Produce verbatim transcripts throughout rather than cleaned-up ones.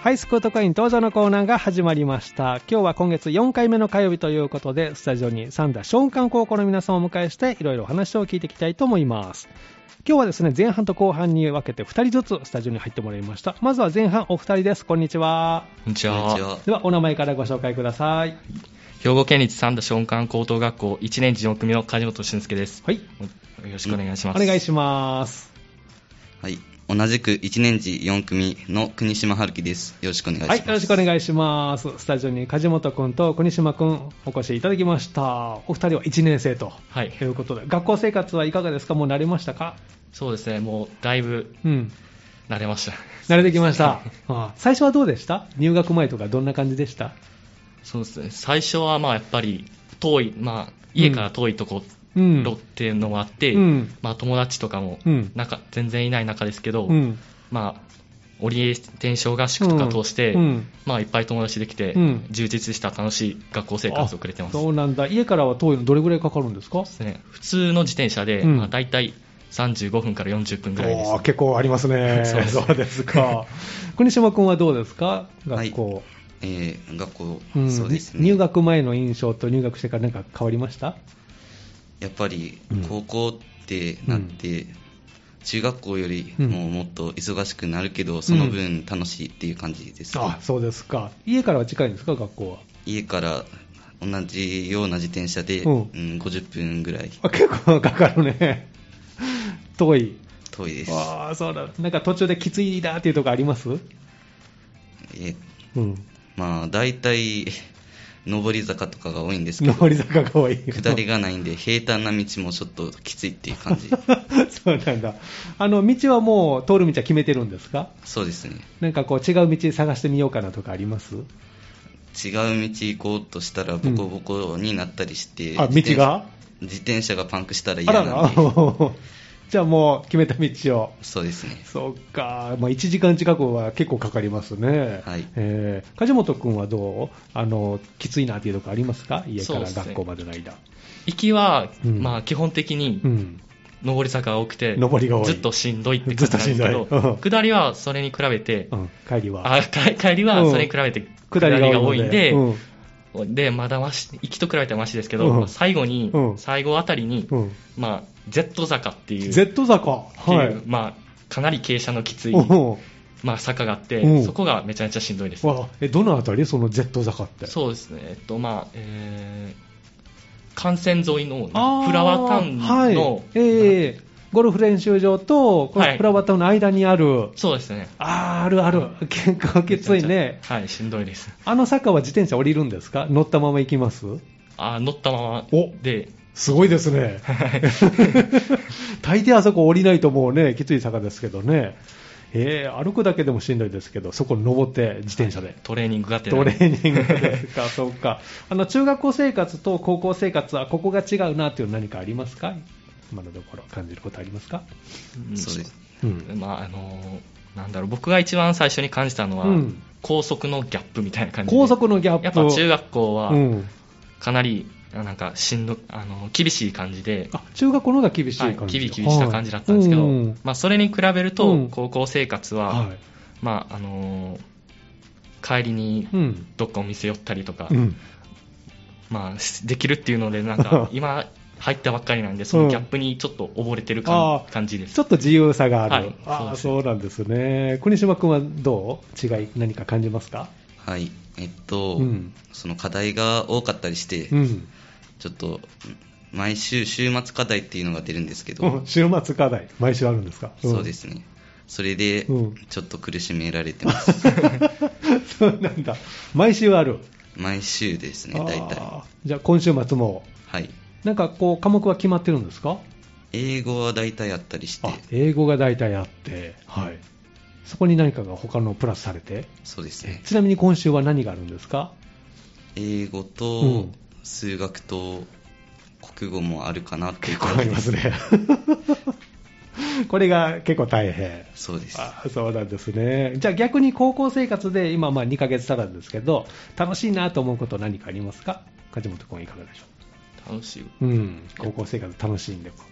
ハイスクートコイン登場のコーナーが始まりました。今日は今月よんかいめの火曜日ということで、スタジオに三田松漢高校の皆さんをお迎えしていろいろお話を聞いていきたいと思います。今日はですね、前半と後半に分けてふたりずつスタジオに入ってもらいました。まずは前半お二人です。こんにちは。 こんにちは。 ではお名前からご紹介ください。 兵庫県立三田松漢高等学校いちねん次よん組の梶本俊介です。 はい。 よろしくお願いします。 お願いします。 はい。同じくいちねん次よん組の国島春樹です。よろしくお願いします。 はい、よろしくお願いします。スタジオに梶本君と国島君お越しいただきました。お二人はいちねん生ということで、はい、学校生活はいかがですか？もう慣れましたか？ そうですね、もうだいぶ慣れました。 うん、慣れてきました。ああ、最初はどうでした？入学前とかどんな感じでした？ そうですね、最初はまあやっぱり遠い、まあ、家から遠いところ、うんっていうのもあって、うんまあ、友達とかもなんか全然いない中ですけど、うんまあ、オリエンテーション合宿とか通して、うんうんまあ、いっぱい友達できて、うん、充実した楽しい学校生活を送れてます。 そうなんだ。家からは遠いのどれぐらいかかるんですか？ ですね、普通の自転車で、うんまあ、大体さんじゅうごふんからよんじゅっぷんぐらいです、ね。 結構ありますね。そうです、そうですか。国島君はどうですか？学校。はいえー、学校、 うん、 そうですね。 入学前の印象と入学してから何か変わりました？ やっぱり高校ってなって、うん、中学校よりももっと忙しくなるけど、うん、その分楽しいっていう感じです、ねうん、あ、そうですか。家からは近いんですか？学校は。 家から同じような自転車で、うんうん、ごじゅっぷんぐらい。 あ、結構かかるね。遠い。 遠いです。 ああ、そうだ。なんか途中できついなっていうところあります？ え、うん、まあ大体上り坂とかが多いんですけど、 上り坂が多い。 下りがないんで平坦な道もちょっときついっていう感じ。 そうなんだ。あの道はもう通る道は決めてるんですか？ そうですね。 なんかこう違う道探してみようかなとかあります？ 違う道行こうとしたらボコボコになったりして、 うん、あ、道が自転車がパンクしたら嫌なんで。あららじゃあもう決めた道を。 そうですね。 そうか、まあ、いちじかん近くは結構かかりますね。はい。えー、梶本君はどう？あのきついなっていうところありますか？家から学校までの間。ね、 行きは、うん、まあ基本的に、うん、上り坂が多くて、上りが多い。ずっとしんどいって感じなんですけど、下りはそれに比べて、うん、 帰りはあ帰りはそれに比べて下りが多いんで、うん、でまだまし行きと比べてはマシですけど、うん、最後に、うん、最後あたりに、うん、まあ Z 坂っていう Z 坂、はい、 まあかなり傾斜のきつい、まあ、坂があって、そこがめちゃめちゃしんどいです、ね。 えどのあたりその Z 坂って？ そうですね、えっとまあえー、幹線沿いのフラワータウンの、はいえー、ゴルフ練習場とこのフラワータウンの間にある、 はい、そうですね。 あーあるある、結構きついね。 はい、しんどいです。 あの坂は自転車降りるんですか？乗ったまま行きます？ あ乗ったままで。 すごいですね。大抵あそこ降りないともうね、きつい坂ですけどね。えー、歩くだけでもしんどいですけど、そこに登って自転車で。 トレーニングがてトレーニングですか、そうか。あの、中学校生活と高校生活はここが違うなっていうの何かありますか？今のところ感じることありますか？ うん、そうです。うん。まあ、あのー、なんだろう、僕が一番最初に感じたのは、うん、高速のギャップみたいな感じで。 高速のギャップ。 やっぱ中学校は、かなり、なんかしんどあの厳しい感じで、 あ中学校の方が厳しい感じ、はい、 厳しした感じだったんですけど、はいまあ、それに比べると高校生活は、うんはいまああのー、帰りにどっかお店寄ったりとか、うんまあ、できるっていうのでなんか今入ったばっかりなんでそのギャップにちょっと溺れてる感、うん、感じです。 ちょっと自由さがある、はい、ああそうなんですね。国島君はどう違い何か感じますか？ はいえっと、うん、その課題が多かったりして、うんちょっと毎週週末課題っていうのが出るんですけど、 週末課題毎週あるんですか？ うん、そうですね。それでちょっと苦しめられてます。 そうなんだ。毎週ある。 毎週ですね大体。 じゃあ今週末もはいなんかこう科目は決まってるんですか？ 英語は大体あったりして。あ英語が大体あってはいそこに何かが他のプラスされて。 そうですね。 ちなみに今週は何があるんですか？ 英語と、うん数学と国語もあるかなっていう感じです。 結構ありますね。これが結構大変。 そうです。 あそうなんですね。じゃあ逆に高校生活で今まあにかげつ足らずですけど楽しいなと思うこと何かありますか？梶本君いかがでしょう？楽しい。 うん。高校生活楽しいんでこと。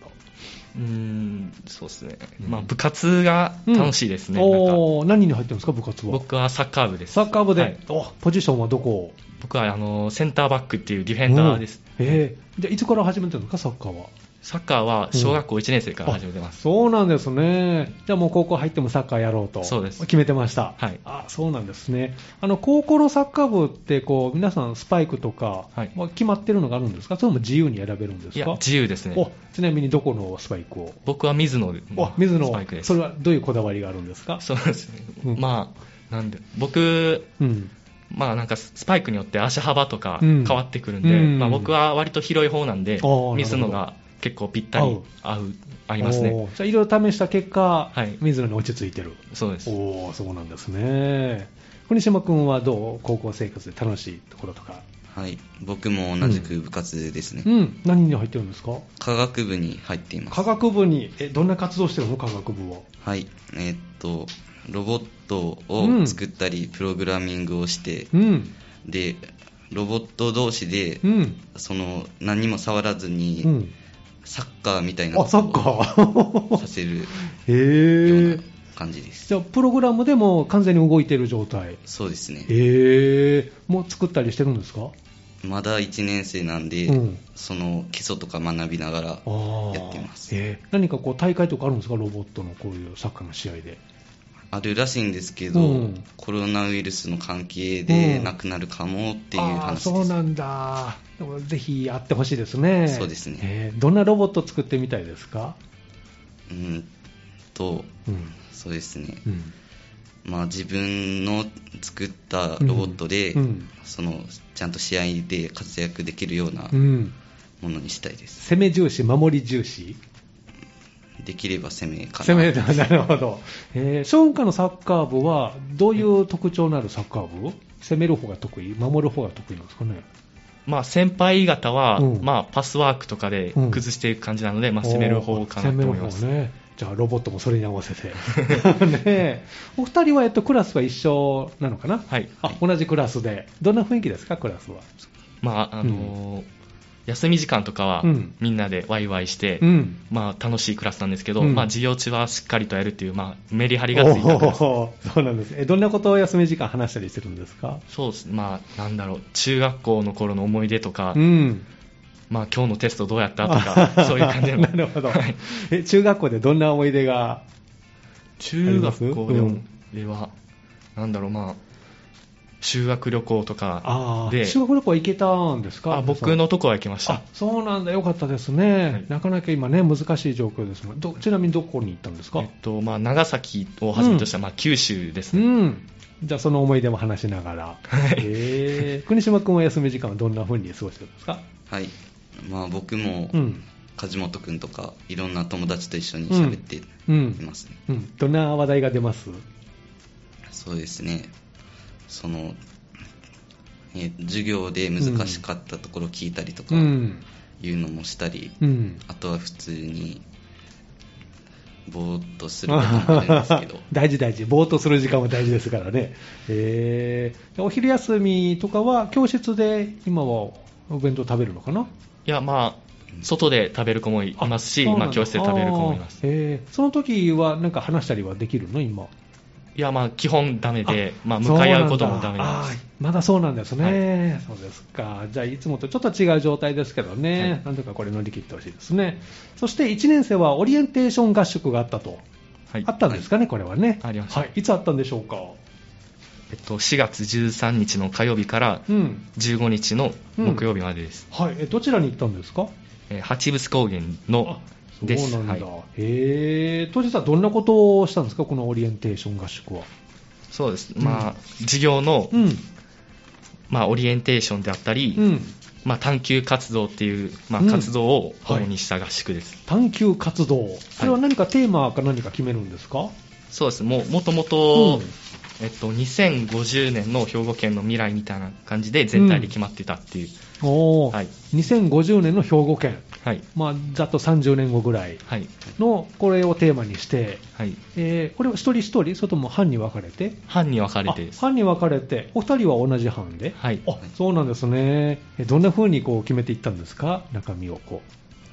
うーん、そうですね。まあ、部活が楽しいですね。 うん、 なんかお何に入ってるんですか、部活は。 僕はサッカー部です。 サッカー部で、はい、おポジションはどこ？ 僕はあのセンターバックっていうディフェンダーです。 えー、じゃあいつから始めてるんですか、サッカーは。 サッカーは小学校いちねん生から始めてます、 うん、そうなんですね。じゃあもう高校入ってもサッカーやろうと。 そうです。 決めてました。 はい。 あ、そうなんですね。あの高校のサッカー部ってこう皆さんスパイクとか、はい、まあ、決まってるのがあるんですか？それとも自由に選べるんですか？ いや、自由ですね。 お、ちなみにどこのスパイクを？僕は水野のスパイクです。 それはどういうこだわりがあるんですか？ そうですね。うん、まあなんで僕、うん、まあなんかスパイクによって足幅とか変わってくるんで、うん、まあ、僕は割と広い方なんで、水野が結構ぴったり合う、ありますね。 じゃあいろいろ試した結果、はい、水野に落ち着いてる。 そうです。 おー、そうなんですね。国島君はどう？高校生活で楽しいところとか。 はい、僕も同じく部活ですね。 うん、うん、何に入ってるんですか？ 科学部に入っています。 科学部に、え、どんな活動してるの？科学部は。 はい、えー、っとロボットを作ったり、うん、プログラミングをして、うん、でロボット同士で、うん、その何も触らずに、うん、サッカーみたいなことをさせるような感じです。 じゃあプログラムでも完全に動いている状態。 そうですね。 へー、もう作ったりしてるんですか？ まだいちねん生なんで、うん、その基礎とか学びながらやってます。 えー、何かこう大会とかあるんですか？ロボットのこういうサッカーの試合で。 あるらしいんですけど、うん、コロナウイルスの関係でなくなるかもっていう話です。 うん、あ、そうなんだ。でもぜひやってほしいですね。 そうですね。 えー、どんなロボット作ってみたいですか？ うんと、うん、そうですね、うん、まあ、自分の作ったロボットで、うん、そのちゃんと試合で活躍できるようなものにしたいです。 攻め重視、守り重視？ できれば攻めかな。 攻めだ、なるほど。えー、ショーンカのサッカー部はどういう特徴のあるサッカー部？攻める方が得意、守る方が得意なんですかね？ まあ、先輩方は、うん、まあ、パスワークとかで崩していく感じなので、うん、まあ、攻める方かなと思います。 攻める方ね。じゃあロボットもそれに合わせてね。お二人は、えっと、クラスは一緒なのかな？ はい。 あ、同じクラスで。どんな雰囲気ですか、クラスは？ まあ、あのーうん、休み時間とかは、うん、みんなでワイワイして、うん、まあ、楽しいクラスなんですけど、うん、まあ、授業中はしっかりとやるっていう、まあ、メリハリがついたクラス。 そうなんです。え、どんなことを休み時間話したりしてるんですか？ そうですね。まあ、なんだろう、中学校の頃の思い出とか、うん、まあ、今日のテストどうやったとか、そういう感じの。 なるほど。え、中学校でどんな思い出が？ 中学校では、うん、なんだろう、まあ、修学旅行とかで。 修学旅行行けたんですか？ あ、僕のとこは行けました。 あ、そうなんだ、よかったですね。はい、なかなか今ね、難しい状況ですが、どちなみにどこに行ったんですか？ えっと、まあ、長崎をはじめとした、うん、まあ、九州ですね。 うん。じゃあその思い出も話しながら。はい。えー、国島君は休み時間はどんな風に過ごしてるんですか？ はい。まあ、僕も、うん、梶本君とかいろんな友達と一緒に喋っていますね。 うんうんうん、どんな話題が出ます？ そうですね。その、えー、授業で難しかったところを聞いたりとかいうのもしたり、うん、あとは普通にぼーっとすることもあるんですけど大事大事、ぼーっとする時間も大事ですからね。えー、お昼休みとかは教室で今はお弁当食べるのかな？ いや、まあ外で食べる子もいますし、まあ、教室で食べる子もいます。 えー、その時はなんか話したりはできるの今？ いや、まあ基本ダメで、まあ、向かい合うこともダメなんです。 まだそうなんですね、はい、そうですか。じゃあいつもとちょっと違う状態ですけどね、はい、なんとかこれ乗り切ってほしいですね。そしていちねん生はオリエンテーション合宿があったと、はい、あったんですかね、はい、これはね。 ありました、 はい、いつあったんでしょうか？ えっと、しがつじゅうさんにちの火曜日からじゅうごにちの木曜日までです、 うんうん、はい。えどちらに行ったんですか？ え八伏高原のです。 そうなんだ、はい、へー。当日はどんなことをしたんですか、このオリエンテーション合宿は？ そうです、まあ、うん、授業の、うん、まあ、オリエンテーションであったり、うん、まあ、探究活動っていう、まあ、活動を主にした合宿です、 はい、探究活動、それは何かテーマか何か決めるんですか？ そうです、もうもともと、えっと、にせんごじゅうねんの兵庫県の未来みたいな感じで全体で決まってたっていう、 うん、おー、はい、にせんごじゅうねんの兵庫県、 はい、 まあ、ざっとさんじゅうねんごぐらいのこれをテーマにして、はい、えー、これは一人一人、それとも班に分かれて？ 班に分かれてです。 班に分かれて、お二人は同じ班で？ はい、 あ、そうなんですね。どんな風にこう決めていったんですか、中身をこう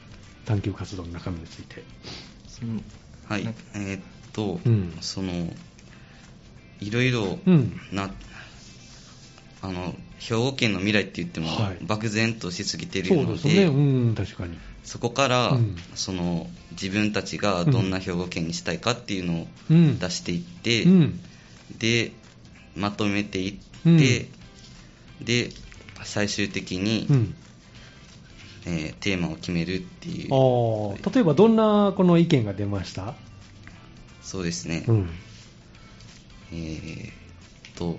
探究活動の中身について。 はい、えー、っと、うん、そのいろいろな、うん、あの兵庫県の未来って言っても、はい、漠然としすぎてるの で, そうですね、うん、確かにそこから、うん、その自分たちがどんな兵庫県にしたいかっていうのを出していって、うん、でまとめていって、うん、で最終的に、うんえー、テーマを決めるっていう。 あ、例えばどんなこの意見が出ました？ そうですね、うん、えー、っと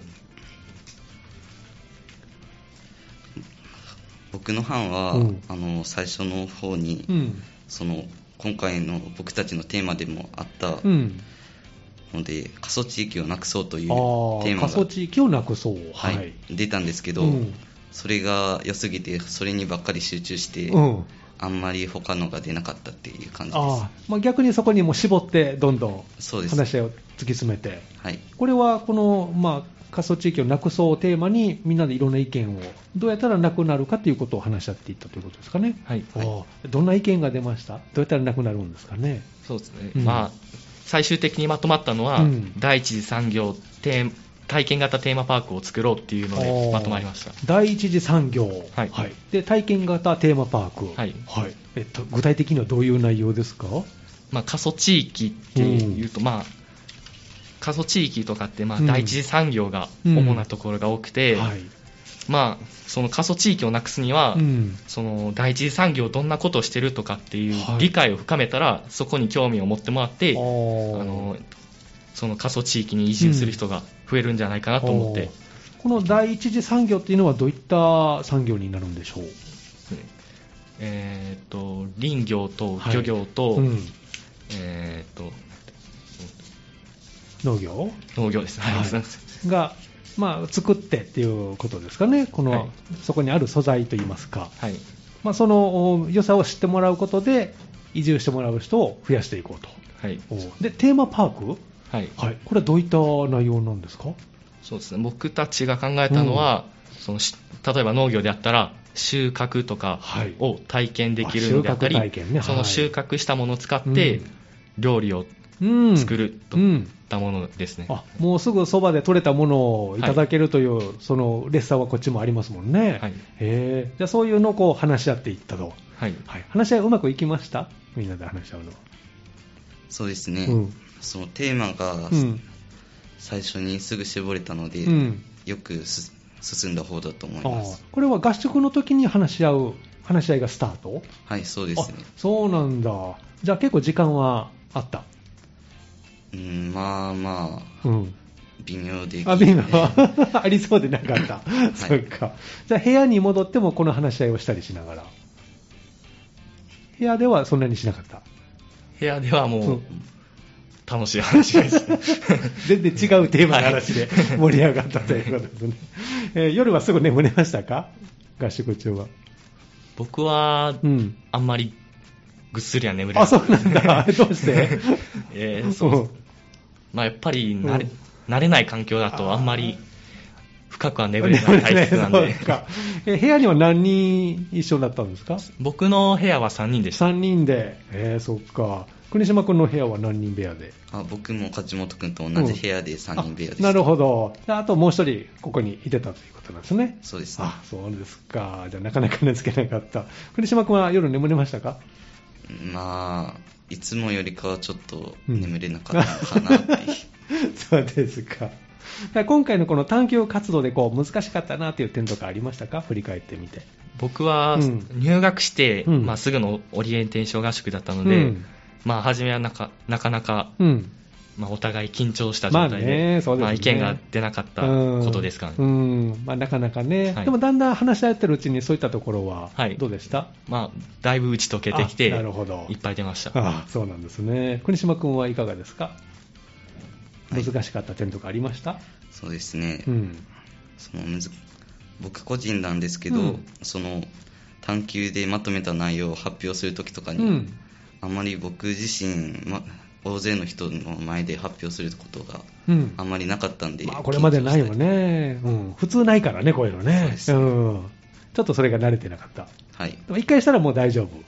僕の班は、うん、あの最初の方に、うん、その今回の僕たちのテーマでもあったので、うん、過疎地域をなくそうというテーマが過疎地域をなくそう、 はいはい、出たんですけど、うん、それが良すぎてそれにばっかり集中して、うん、あんまり他のが出なかったっていう感じです。あ、 まあ、逆にそこにも絞ってどんどん話し合いを突き詰めて、 はい、 これはこの、まあ過疎地域をなくそうをテーマにみんなでいろんな意見をどうやったらなくなるかということを話し合っていったということですかね。 はい、はい、 どんな意見が出ました？どうやったらなくなるんですかね。 そうですね、うん、まあ、最終的にまとまったのは、うん、第一次産業体験型テーマパークを作ろうっていうのでまとまりました。 第一次産業、 はいはい、 で体験型テーマパーク、 はいはい、 えっと、具体的にはどういう内容ですか？ まあ、過疎地域っていうと、うん、まあ過疎地域とかって、まあ、第一次産業が主なところが多くて、うんはい、まあ、その過疎地域をなくすには、うん、その第一次産業どんなことをしてるとかっていう理解を深めたら、はい、そこに興味を持ってもらって、あのその過疎地域に移住する人が増えるんじゃないかなと思って、うん、 この第一次産業っていうのはどういった産業になるんでしょう？ えー、と林業と漁業と、はいうん、えー、と農業農業です、はい、 が、まあ、作ってっていうことですかね。この、はい、そこにある素材といいますか、 はいまあ、その良さを知ってもらうことで移住してもらう人を増やしていこうと、 はい、 でテーマパーク、 はいはい、 これはどういった内容なんですか？ そうですね、僕たちが考えたのは、うん、その例えば農業であったら収穫とかを体験できるのであったり、はいね、その収穫したものを使って料理を作るといったものですね。 うんうん、あ、もうすぐそばで採れたものをいただけるという、はい、そのレッサーはこっちもありますもんね。はい、へー、じゃあそういうのをこう話し合っていったと。はいはい、話し合いうまくいきました？みんなで話し合うのは。 そうですね、うん、そのテーマが、うん、最初にすぐ絞れたので、うん、よく進んだ方だと思います。 これは合宿の時に話し合う話し合いがスタート？ はい、そうですね。 そうなんだ。じゃあ結構時間はあった？ うん、まあまあ、うん、微妙で、ね、 あ、微妙ありそうでなかった、はい、そっか。じゃあ部屋に戻ってもこの話し合いをしたりしながら、部屋ではそんなにしなかった？ 部屋ではもう、うん、楽しい話です、ね、 全然違うテーマの話で盛り上がったということですね。えー、夜はすぐ眠れましたか？合宿中は。 僕は、うん、あんまりぐっすりは眠れない。 あ、そうなんだ。どうして？ えー、そう、まあ、やっぱり慣れ、うん、慣れない環境だとあんまり深くは眠れない体質なんで。 え、部屋には何人一緒だったんですか？ 僕の部屋はさんにんでした。 さんにんで、えー、そっか。国島君の部屋は何人部屋で？ あ、僕も梶本君と同じ部屋でさんにん部屋でした。 なるほど。あともう一人ここにいてたということなんですね。 そうですね。 あ、そうですか。じゃあなかなか寝つけなかった。国島君は夜眠れましたか？ まあ、いつもよりかはちょっと眠れなかったのかなっていう、 うん、そうですか。今回のこの探究活動でこう難しかったなという点とかありましたか？振り返ってみて。 僕は入学して、うんまあ、すぐのオリエンテーション合宿だったので、うんまあ、初めはなかなかなか、うんまあ、お互い緊張した状態で、まあねそうですねまあ、意見が出なかったことですかね。 うんうんまあ、なかなかね、はい、でもだんだん話し合ってるうちにそういったところはどうでした？はいまあ、だいぶ打ち解けてきて、なるほどいっぱい出ました。 あそうなんですね。国島君はいかがですか？難しかった点とかありました？ そうですね、うん、そのむず僕個人なんですけど、うん、その探究でまとめた内容を発表するときとかに、うん、あまり僕自身、ま、大勢の人の前で発表することがあんまりなかったんで、うんまあ、 これまでないよね、うん、普通ないからねこういうのね。そうです、うん、ちょっとそれが慣れてなかった。 はい、 でも一回したらもう大丈夫。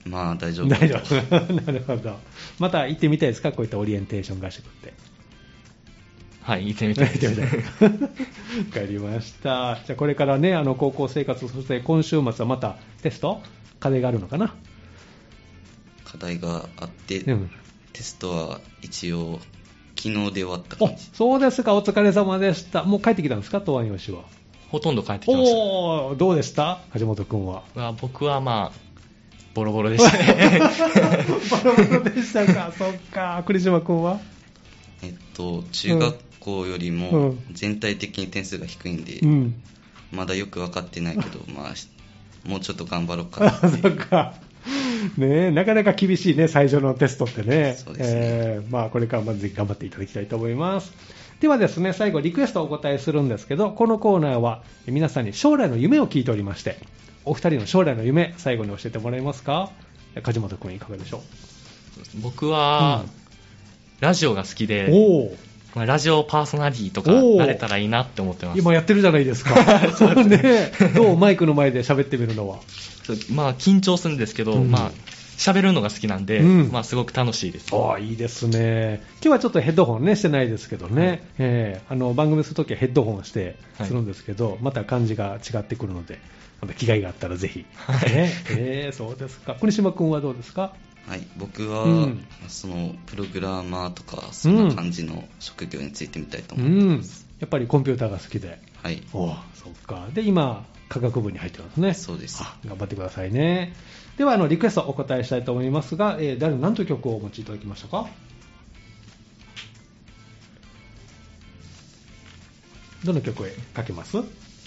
まあ大丈夫大丈夫なるほど。また行ってみたいですか、こういったオリエンテーション合宿って。 はい、行ってみたいです。わかりました。じゃあこれからね、あの高校生活、そして今週末はまたテスト課題があるのかな。 課題があって、 うん、 テストは一応昨日で終わった感じ。 そうですか、お疲れ様でした。もう帰ってきたんですか、東庵吉は。 ほとんど帰ってきました。 おー、どうでした梶本君は。 僕はまあボロボロでしたね。 ボロボロでしたか。そっか。栗島君は。 えっと中学校よりも全体的に点数が低いんで、うん、まだよく分かってないけど、まあもうちょっと頑張ろうかなって。 そっか。ねえ、なかなか厳しいね、最初のテストってね。 そうですね。 えー、まあこれからまずぜひ頑張っていただきたいと思います。ではですね、最後リクエストをお答えするんですけど、このコーナーは皆さんに将来の夢を聞いておりまして、お二人の将来の夢、最後に教えてもらえますか。梶本君いかがでしょう。 僕は、うん、ラジオが好きで、おラジオパーソナリティとかなれたらいいなって思ってます。 今やってるじゃないですか。そうですね。どうマイクの前で喋ってみるのは。 まあ緊張するんですけど、うん、まあ喋るのが好きなんで、うん、まあすごく楽しいです。 ああ、いいですね。今日はちょっとヘッドホンねしてないですけどね。はい、えー、あの番組するときはヘッドホンしてするんですけど、はい、また感じが違ってくるので、また機会があったらぜひ。はい、ね、えー、そうですか。国島君はどうですか。 はい、僕は、うん、そのプログラマーとかそんな感じの職業についてみたいと思ってます。 うん、やっぱりコンピューターが好きで。 はい。 おそっか。で今科学部に入ってるんですね。 そうです。 頑張ってくださいね。ではあのリクエストお答えしたいと思いますが、えー、誰の何という曲をお持ちいただきましたか。どの曲へかけます。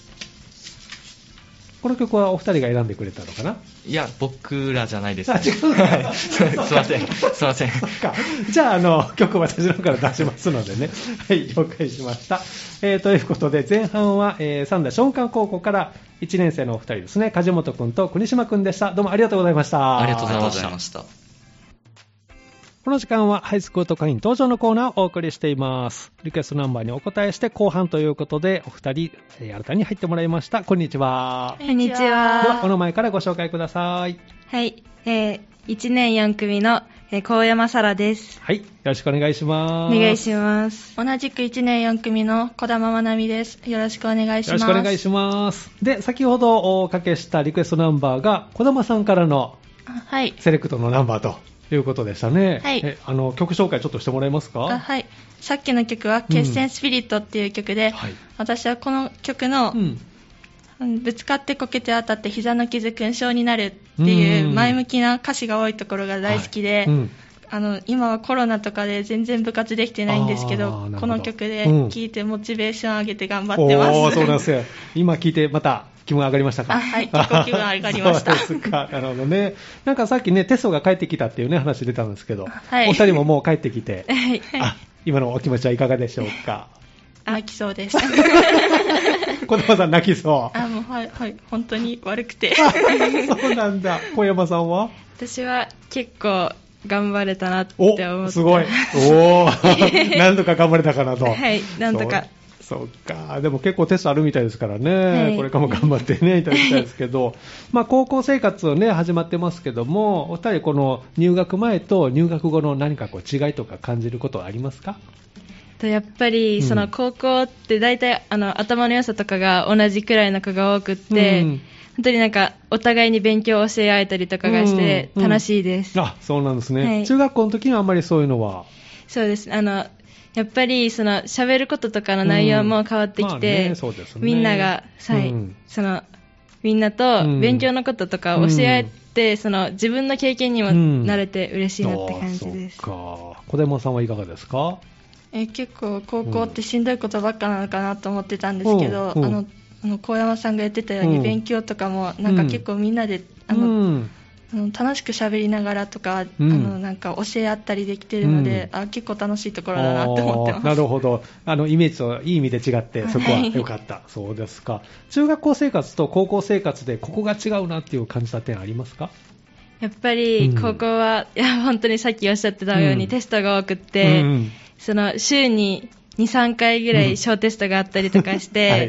この曲はお二人が選んでくれたのかな。 いや、僕らじゃないです、ね。 あ、違う、はい、 すいません、すいません。 そっか。じゃあ、あの、曲私の方から出しますのでね。はい、了解しました。えー、ということで、前半は、えー、三田松漢高校からいちねん生のお二人ですね、梶本君と国島君でした。どうもありがとうございました。 ありがとうございました。 この時間はハイスクート会員登場のコーナーをお送りしています。リクエストナンバーにお答えして後半ということで、お二人、えー、新たに入ってもらいました。こんにちは。 こんにちは。では、お名前からご紹介ください。 はい、えー、いちねんよん組の、えー、高山沙羅です。 はい、よろしくお願いします。 お願いします。同じくいちねんよん組の児玉まなみです。よろしくお願いします。 よろしくお願いします。で、先ほどおかけしたリクエストナンバーが児玉さんからのセレクトのナンバーと。ということでしたね。 はい、 えあの曲紹介ちょっとしてもらえますか。 あ、はい。さっきの曲は決戦スピリットっていう曲で、うん、はい、私はこの曲の、うん、ぶつかってこけて当たって膝の傷勲章になるっていう前向きな歌詞が多いところが大好きで、はい、うん、あの今はコロナとかで全然部活できてないんですけど、どこの曲で聴いてモチベーション上げて頑張ってます。 おー、そうなんですよ。今聴いてまた気分上がりましたか。 あ、はい、結構気分上がりました。 そうですか。なるほどね。なんかさっきね、テストが帰ってきたっていうね、話出たんですけど、はい、お二人ももう帰ってきて、はい、あ、今のお気持ちはいかがでしょうか。 泣きそうです。 児玉さん泣きそう。 あ、もう、はい、はい、本当に悪くて。 そうなんだ。小山さんは。 私は結構頑張れたなって思って。 お、すごい。おー、何度か頑張れたかなと。 はい、何度か。 そうか。でも結構テストあるみたいですからね、はい、これからも頑張ってねいただきたいですけど、まあ高校生活をね始まってますけども、お二人この入学前と入学後の何かこう違いとか感じることはありますか。 やっぱりその高校って大体あの頭の良さとかが同じくらいの子が多くって、うん、本当になんかお互いに勉強を教え合えたりとかがして楽しいです。 うんうん、あ、そうなんですね、はい。中学校の時にはあんまりそういうのは。 そうです。あのやっぱりその喋ることとかの内容も変わってきて、うん、まあね、ね、みんなが、はい、うん、そのみんなと勉強のこととかを教え合って、うん、その自分の経験にも慣れて嬉しいなって感じです。 うん、そうか。児玉さんはいかがですか。 え結構高校ってしんどいことばっかなのかなと思ってたんですけど、うん、あのあの小山さんが言ってたように、うん、勉強とかもなんか結構みんなで、あの、うんあの楽しく喋りながらとか、うん、あのなんか教え合ったりできているので、うん、あ結構楽しいところだなって思ってます。 なるほど。あのイメージといい意味で違ってそこは良かった、はい、そうですか。中学校生活と高校生活でここが違うなっていう感じた点ありますか。 やっぱり高校は、うん、いや本当にさっきおっしゃってたように、うん、テストが多くって、うん、その週に にさんかいぐらい小テストがあったりとかして、うんはい、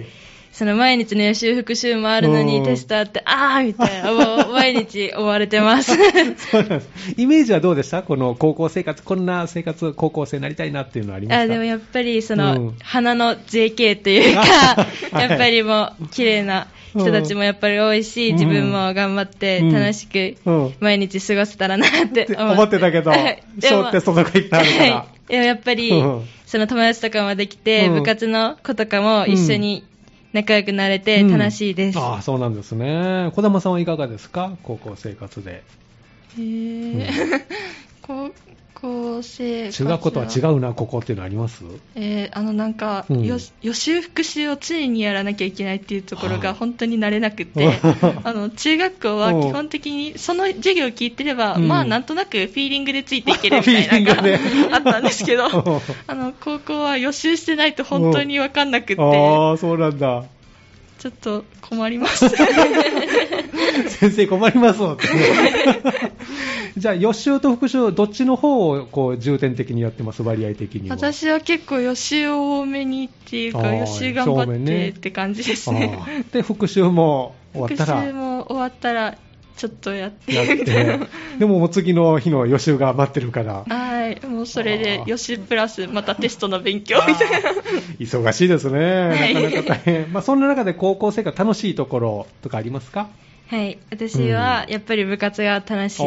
その毎日の予習復習もあるのにテストあってあーみたいなもう毎日追われてますそうなんです。イメージはどうでした？この高校生活、こんな生活、高校生になりたいなっていうのはありました？ あでもやっぱりその、うん、花の ジェーケー というかやっぱりもう綺麗な人たちもやっぱり多いし、うん、自分も頑張って楽しく毎日過ごせたらなって思って、 思ってたけど小テストとか行ってあるから、はい、 でもやっぱり、うん、その友達とかもできて、うん、部活の子とかも一緒に仲良くなれて楽しいです、うん、 ああそうなんですね。児玉さんはいかがですか、高校生活で。 へー、うん、高校生活中学校とは違うなここっていうのあります？ えー、あのなんか、うん、予習復習を常にやらなきゃいけないっていうところが本当に慣れなくて、はい、あの中学校は基本的にその授業を聞いてれば、うん、まあなんとなくフィーリングでついていけるみたいなのがあったんですけどあの高校は予習してないと本当に分かんなくって、 ああそうなんだ、 ちょっと困ります先生困りますってじゃあ予習と復習どっちの方をこう重点的にやってます？割合的には。 私は結構予習を多めにっていうか予習頑張ってって感じですね。 で復習も終わったら復習も終わったらちょっとやってやってでももう次の日の予習が待ってるから、 はいもうそれで予習プラスまたテストの勉強みたいな忙しいですね、はい、なかなか大変、まあ、そんな中で高校生活楽しいところとかありますか？ はい、私はやっぱり部活が楽しいです、うん、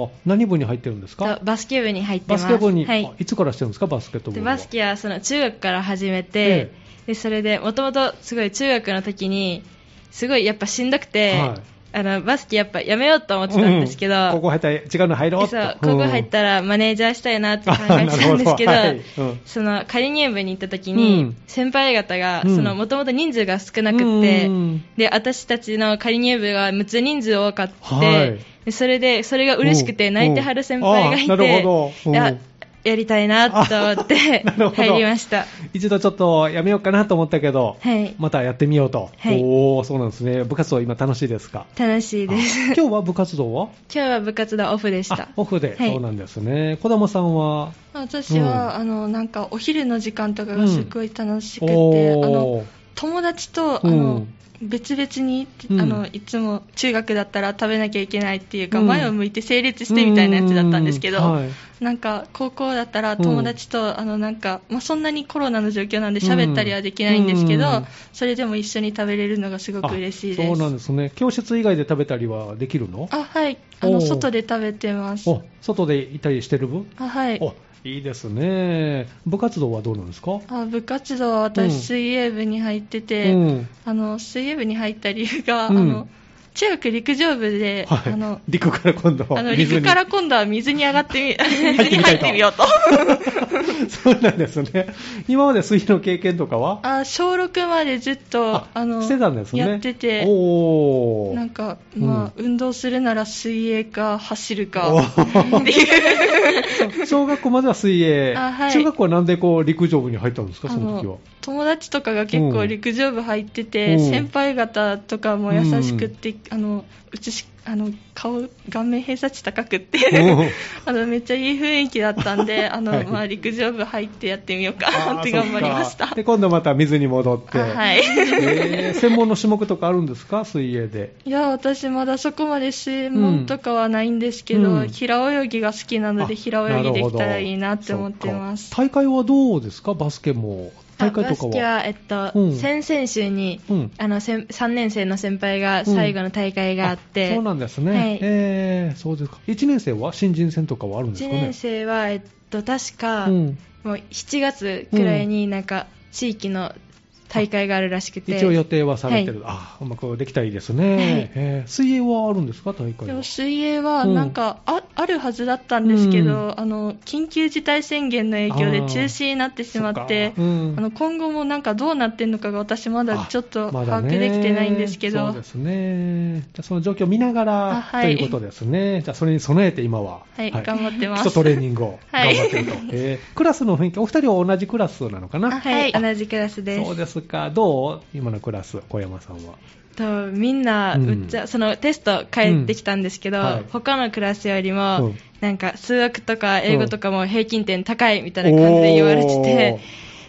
何部に入ってるんですか？ バスケ部に入ってます。 バスケ部に、はい、いつからしてるんですかバスケット部は？ バスケはその中学から始めて、ええ、でそれでもともとすごい中学の時にすごいやっぱしんどくて、はい、あのバスケやっぱやめようと思ってたんですけど、うん、 高校入ったら違うの入ろうと、 そう高校入ったらマネージャーしたいなって考えてたんですけど、はいうん、その仮入部に行った時に、うん、先輩方がもともと人数が少なくって、うん、で私たちの仮入部がむっつ人数多かって、はい、でそれでそれが嬉しくて泣いてはる先輩がいて、なるほど、いややりたいなと思って入りました。 一度ちょっとやめようかなと思ったけど、はい、またやってみようと、はい、おーそうなんですね。部活動今楽しいですか？ 楽しいです。 今日は部活動は？ 今日は部活動オフでした。 オフで、はい、そうなんですね。児玉さんは？ 私は、うん、あのなんかお昼の時間とかがすごい楽しくて、うん、あの友達とあの、うん別々に、うん、あのいつも中学だったら食べなきゃいけないっていうか、うん、前を向いて整列してみたいなやつだったんですけど、はい、なんか高校だったら友達と、うん、あのなんか、まあ、そんなにコロナの状況なんで喋ったりはできないんですけど、うん、それでも一緒に食べれるのがすごく嬉しいです。 そうなんですね。教室以外で食べたりはできるの？ あはいあの外で食べてます。 お外でいたりしてる分？ あはいおいいですね。部活動はどうなんですか？ あ部活動は私、うん、水泳部に入ってて、うん、あの水泳部に入った理由が、うん、あの中学陸上部で、はい、あの陸から今度あの陸から今度は水に上がってみ水に入ってみようとそうなんですね。今まで水泳の経験とかは？ あ小ろくまでずっと ああのしてたんですね。 やってて、おなんか、まあうん、運動するなら水泳か走るかっていう小学校までは水泳、はい、中学校はなんでこう陸上部に入ったんですか？その時は友達とかが結構陸上部入ってて、うん、先輩方とかも優しくって、うん、あのうちしあの顔顔面偏差値高くってあのめっちゃいい雰囲気だったんであの、はいまあ、陸上部入ってやってみようかって頑張りました。 で今度また水に戻って、 はいえー、専門の種目とかあるんですか？水泳で。 いや私まだそこまで専門とかはないんですけど、うん、平泳ぎが好きなので平泳ぎできたらいいなって思ってます。 大会はどうですか？バスケも大会とかは？ バスケは、えっとうん、先々週に、うん、あのさんねん生の先輩が最後の大会があって、 うん、そうなんですね、はいえー、そうですか。いちねん生は新人戦とかはあるんですかね？ いちねん生は、えっと、確か、うん、もうしちがつくらいになんか地域の大会があるらしくて一応予定はされてる、はい、あうまくできたらいいですね、はいえー、水泳はあるんですか？大会は。 でも水泳はなんか あ,、うん、あるはずだったんですけど、うん、あの緊急事態宣言の影響で中止になってしまって、うん、あの今後もなんかどうなってるのかが私まだちょっと把握できてないんですけど、 そうですね。じゃその状況を見ながら、はい、ということですね。じゃあそれに備えて今は、 はいはい、頑張ってます。 基礎トレーニングを頑張ってると、はいえー、クラスの雰囲気お二人は同じクラスなのかな？ はい同じクラスです。 そうですか。どう今のクラス小山さんは？ とみんな、うん、そのテスト帰ってきたんですけど、うんはい、他のクラスよりも、うん、なんか数学とか英語とかも平均点高いみたいな感じで言われてて、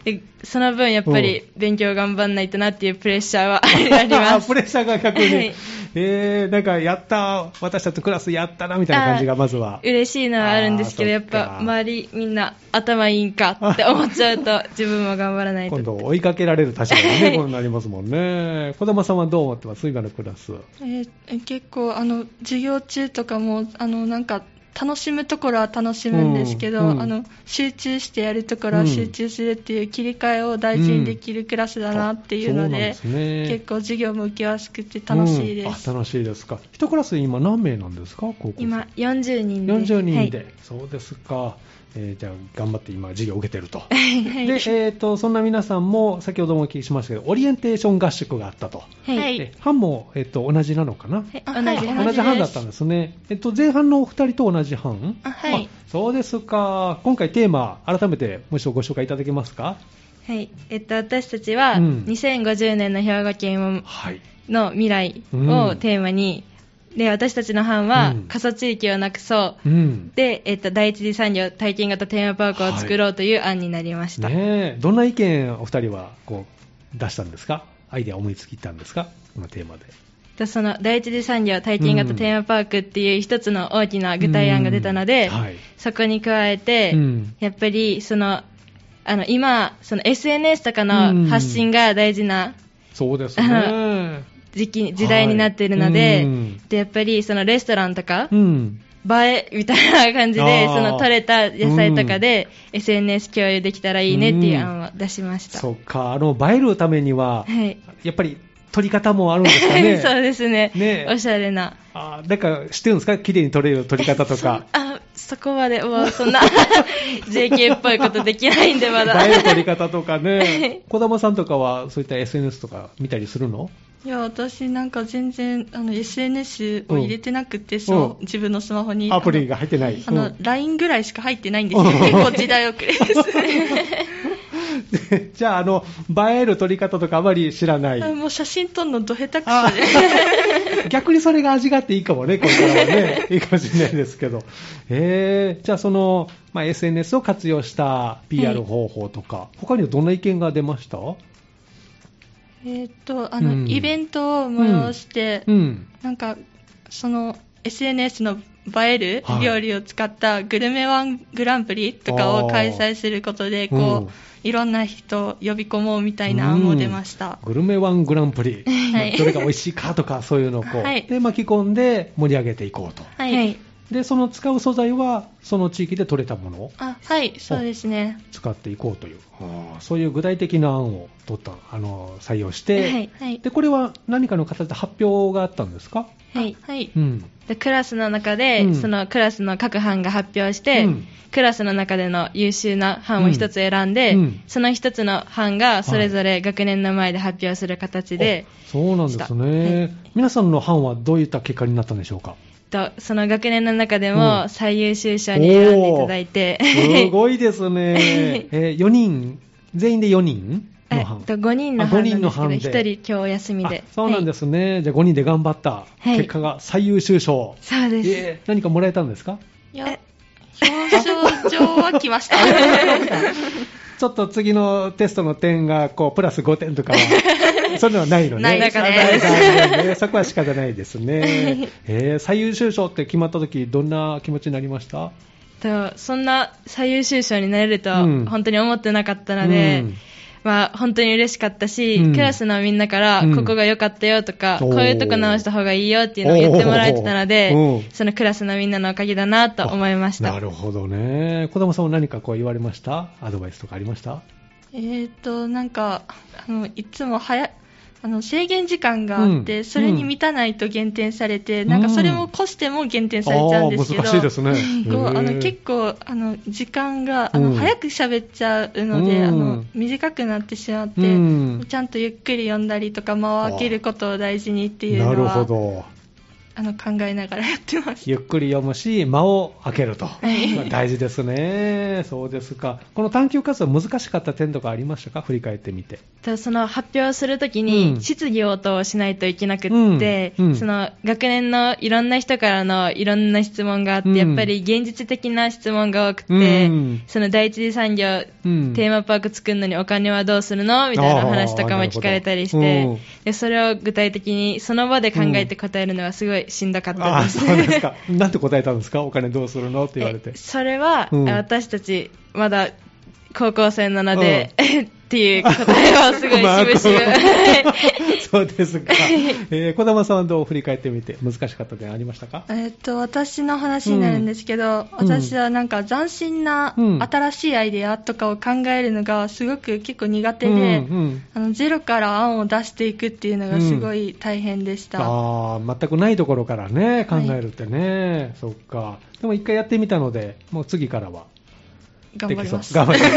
でその分やっぱり勉強頑張んないとなっていうプレッシャーはあります。 プレッシャーが逆に、はい、えー、なんかやった私たちクラスやったなみたいな感じがまずは嬉しいのはあるんですけど、やっぱ周りみんな頭いいんかって思っちゃうと自分も頑張らないと。 今度追いかけられる立場に、ね、こうなりますもんね。児玉さんはどう思ってます？今のクラス。 えー、結構あの授業中とかもあのなんか楽しむところは楽しむんですけど、うんうん、あの集中してやるところは集中するっていう切り替えを大事にできるクラスだなっていうので、うんね、結構授業も受けやすくて楽しいです、 うん、あ楽しいですか。一クラス今何名なんですか？高校生今よんじゅうにんで。 よんじゅうにんで、はい、そうですか。えー、じゃあ頑張って今授業を受けてると。はい、で、えーと、そんな皆さんも先ほどもお聞きしましたけどオリエンテーション合宿があったと。はい。班も、えーと、同じなのかな？ はい、同じ同じ班だったんですね。えっと前半のお二人と同じ班？ はい。 そうですか。今回テーマ改めてもう一度ご紹介いただけますか？ はい。えっと私たちは、うん、にせんごじゅうねんの兵庫県の未来をテーマに、うんで私たちの班は、うん、過疎地域をなくそう、うん、で、えっと、第一次産業体験型テーマパークを作ろうという案になりました、 はいね、どんな意見お二人はこう出したんですか？アイデア思いつきたんですか？このテーマで。 その第一次産業体験型テーマパークっていう一つの大きな具体案が出たので、うんはい、そこに加えて、うん、やっぱりそのあの今その エスエヌエス とかの発信が大事な、うん、 そうですね時期時代になっているので、はいうん、でやっぱりそのレストランとか、うん、映えみたいな感じでその採れた野菜とかで、うん、エスエヌエス 共有できたらいいねっていう案を出しました、 うん、そっか。あの映えるためには、はい、やっぱり撮り方もあるんですかね？ そうです ね, ねおしゃれな。 あなんか知ってるんですか？綺麗に撮れる撮り方とか。 あそこまでもうそんな ジェーケー っぽいことできないんでまだ。 映える撮り方とかね。児玉さんとかはそういった エスエヌエス とか見たりするの？ いや私なんか全然あの エスエヌエス を入れてなくて、うん、そう自分のスマホにアプリが入ってない。 あの、うん、ライン ぐらいしか入ってないんですよ。結構時代遅れですでじゃああの映える撮り方とかあまり知らない。 もう写真撮るのど下手くそで逆にそれが味があっていいかもね。これからはねいいかもしれないですけど、えー、じゃあその、まあ、エスエヌエス を活用した ピーアール 方法とか、はい、他にはどんな意見が出ました？ えー、とあの、うん、イベントを催して、うん、なんかその エスエヌエス の映える料理を使ったグルメワングランプリとかを開催することでこう、うん、いろんな人を呼び込もうみたいな案も出ました、 うん、グルメワングランプリ、はい、どれが美味しいかとかそういうのをこう、はい、で巻き込んで盛り上げていこうと、 はい、 でその使う素材はその地域で採れたものをあはいそうですね使っていこうという、あそういう具体的な案を取ったあの採用して、はいはい、でこれは何かの形で発表があったんですか？ はい、はいうん、でクラスの中で、うん、そのクラスの各班が発表して、うん、クラスの中での優秀な班を一つ選んで、うん、その一つの班がそれぞれ学年の前で発表する形で、 はい、そうなんですね、はい、皆さんの班はどういった結果になったんでしょうか？ とその学年の中でも最優秀賞に選んでいただいて、 うん、すごいですね、えー、よにん全員でよにんの班とごにんの班なんですけどひとり今日お休みで。 そうなんですね、はい、じゃあごにんで頑張った結果が最優秀賞、はい、 そうです、 えー、何かもらえたんですか？ いや表彰状は来ましたちょっと次のテストの点がこうプラスごてんとかはそういうのはないのね。 ないですね。ねそこは仕方ないですね、えー、最優秀賞って決まった時どんな気持ちになりました？ とそんな最優秀賞になれると本当に思ってなかったので、うんまあ、本当に嬉しかったし、うん、クラスのみんなからここが良かったよとか、うん、こういうとこ直した方がいいよっていうのを言ってもらえてたので、そのクラスのみんなのおかげだなと思いました。 なるほどね。児玉さんは何かこう言われました？アドバイスとかありました？ えーとなんかあのいつも早あの制限時間があって、うん、それに満たないと減点されて、うん、なんかそれも越しても減点されちゃうんですけど、 難しいですね。 こうあの結構あの時間があの、うん、早く喋っちゃうので、うん、あの短くなってしまって、うん、ちゃんとゆっくり読んだりとか間を空けることを大事にっていうのは。 なるほど。 あの考えながらやってます。 ゆっくり読むし、間を空けると。はい、大事ですね。そうですか。この探究活動難しかった点とかありましたか？振り返ってみて。 その発表するときに質疑応答をしないといけなくって、うんうん、その学年のいろんな人からのいろんな質問があって、うん、やっぱり現実的な質問が多くて、うん、その第一次産業、うん、テーマパーク作るのにお金はどうするのみたいな話とかも聞かれたりして、うん、でそれを具体的にその場で考えて答えるのはすごいしんどかったです。 あ、そうですか。なんて答えたんですか？お金どうするのって言われて。 それは、うん、私たちまだ高校生なので、うん、っていう答えをすごいしぶしぶ。 そうですか。えー、小玉さんはどう振り返ってみて難しかった点ありましたか？ えー、っと私の話になるんですけど、うん、私はなんか斬新な新しいアイデアとかを考えるのがすごく結構苦手で、うんうん、あのゼロから案を出していくっていうのがすごい大変でした。うん、 あー、全くないところからね考えるってね、はい、そっか。でも一回やってみたので、もう次からは頑張ります。 頑張ります。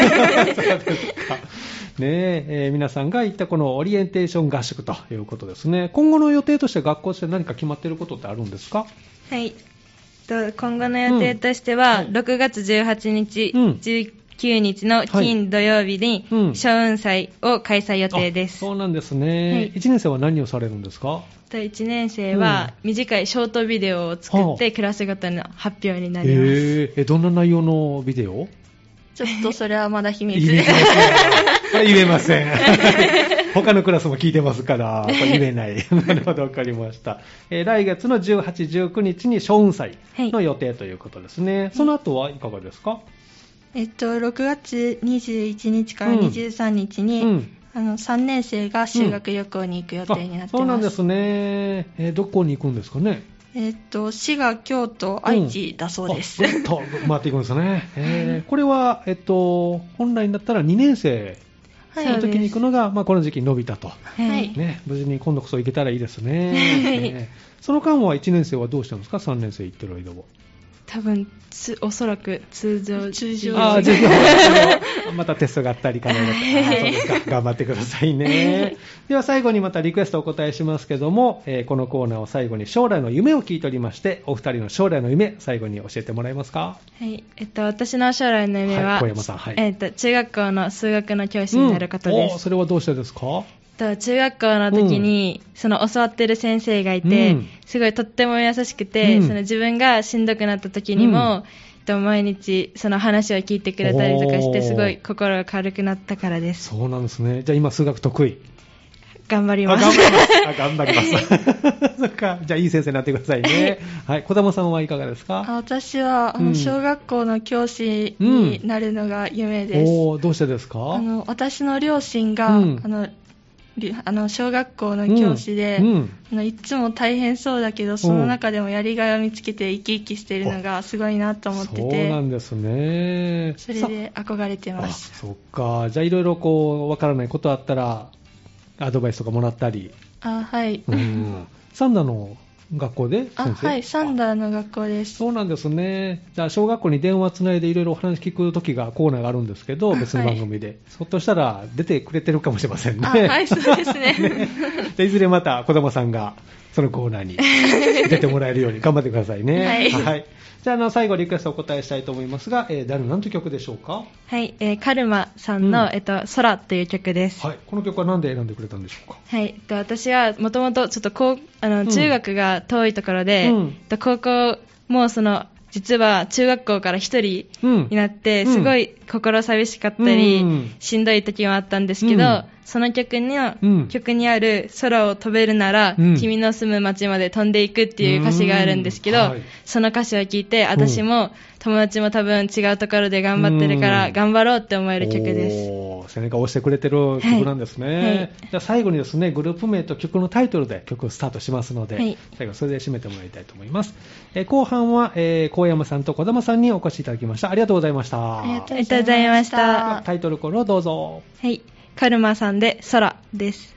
そうですか。ねえ、えー、皆さんが言ったこのオリエンテーション合宿ということですね。今後の予定として学校として何か決まっていることってあるんですか？ はい。今後の予定としては、うん、ろくがつじゅうはちにち、うん、じゅうくにちの金土曜日に小雲祭を開催予定です。 うん、そうなんですね。はい、いちねん生は何をされるんですか？ いちねん生は短いショートビデオを作ってクラスごとの発表になります。 えー、どんな内容のビデオ？ ちょっとそれはまだ秘密で。 言えません。他のクラスも聞いてますから、言えない。なるほど、わかりました。えー、来月のじゅうはち、じゅうくにちに小雲祭の予定ということですね。はい、その後はいかがですか？ えっと、ろくがつにじゅういちにちからにじゅうさんにちに、うんうん、あのさんねん生が修学旅行に行く予定になってます。 うん、そうなんですね。えー、どこに行くんですかね？ えっと、滋賀、京都、愛知だそうです。 うん、ぐっと回っていくんですね。えー、これは、えっと、本来だったらにねん生の時に行くのが、まあ、この時期に伸びたと。はい。ね、無事に今度こそ行けたらいいですね。ね、その間はいちねん生はどうしたんですか？さんねん生行ってる間は。 多分つおそらく通常通常あ授業またテストがあったりかな、そうですか。頑張ってくださいね。では最後にまたリクエストをお答えしますけども、えー、このコーナーを最後に将来の夢を聞いておりまして、お二人の将来の夢最後に教えてもらえますか？ はい、えっと私の将来の夢は、 はい、小山さん、はい、 えっと中学校の数学の教師になることです。 うん、それはどうしてですか？ 中学校の時に、うん、その教わってる先生がいて、うん、すごいとっても優しくて、うん、その自分がしんどくなった時にも、うん、毎日その話を聞いてくれたりとかして、すごい心が軽くなったからです。 そうなんですね。じゃあ今数学得意？ 頑張ります。 あ、頑張ります。あ、頑張ります。そっか。じゃあいい先生になってくださいね。はい。小玉さんはいかがですか？ 私は、あの、小学校の教師になるのが夢です。 うん、おー、どうしてですか？ あの、私の両親が、うん、あのあの小学校の教師で、うんうん、あのいつも大変そうだけど、その中でもやりがいを見つけて生き生きしているのがすごいなと思ってて。 そうなんですね。 それで憧れてます。 あ、そっか。じゃあいろいろこうわからないことあったらアドバイスとかもらったり。 あ、はい。 うん、サンダの学校で先生？ あ、はい、サンダーの学校です。 そうなんですね。じゃあ小学校に電話つないでいろいろお話聞くときがコーナーがあるんですけど、別の番組で、はい、ひょっとしたら出てくれてるかもしれませんね。 あ、はい、そうですね。 ね、でいずれまた小玉さんがそのコーナーに出てもらえるように頑張ってくださいね。はい。はい、じゃあ、あの最後リクエストをお答えしたいと思いますが、えー、誰の何という曲でしょうか？ はい、えー、カルマさんの、うん、えっと、空という曲です。 はい、この曲は何で選んでくれたんでしょうか？ はい、えっと、私はもともとちょっとこうあの、うん、中学が遠いところで、うん、えっと、高校もその実は中学校から一人になって、うん、すごい心寂しかったり、うん、しんどい時もあったんですけど、うん、その曲には、うん、曲にある空を飛べるなら、うん、君の住む街まで飛んでいくっていう歌詞があるんですけど、はい、その歌詞を聞いて私も友達も多分違うところで頑張ってるから頑張ろうって思える曲です。 おー、背中を押してくれてる曲なんですね。はいはい、じゃあ最後にですね、グループ名と曲のタイトルで曲をスタートしますので、はい、最後それで締めてもらいたいと思います。えー、後半は、えー、高山さんと小玉さんにお越しいただきました。ありがとうございました。 ありがとうございました。 タイトルコールをどうぞ。 はい、カルマさんで空です。